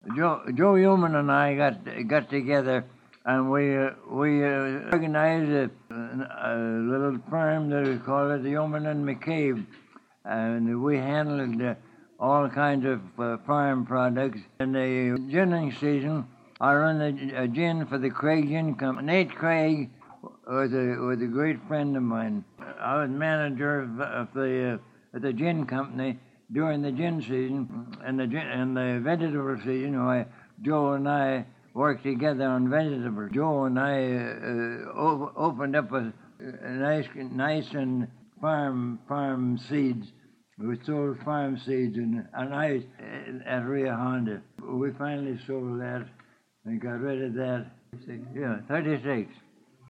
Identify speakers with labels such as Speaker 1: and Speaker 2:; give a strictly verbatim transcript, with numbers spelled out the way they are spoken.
Speaker 1: Joe Joe Human and I got got together, and we uh, we uh, organized a, a little firm that we call it the Human and McCabe, and we handled uh, all kinds of uh, farm products. In the ginning season, I run a, a gin for the Craig Gin Company. Nate Craig was a was a great friend of mine. I was manager of, of the uh, of the gin company during the gin season, and the gin, and the vegetable season. Why, Joe and I worked together on vegetables. Joe and I uh, o- opened up a, a nice nice and farm farm seeds. We sold farm seeds and, and ice at Rio Honda. We finally sold that and got rid of that. Yeah, thirty-six.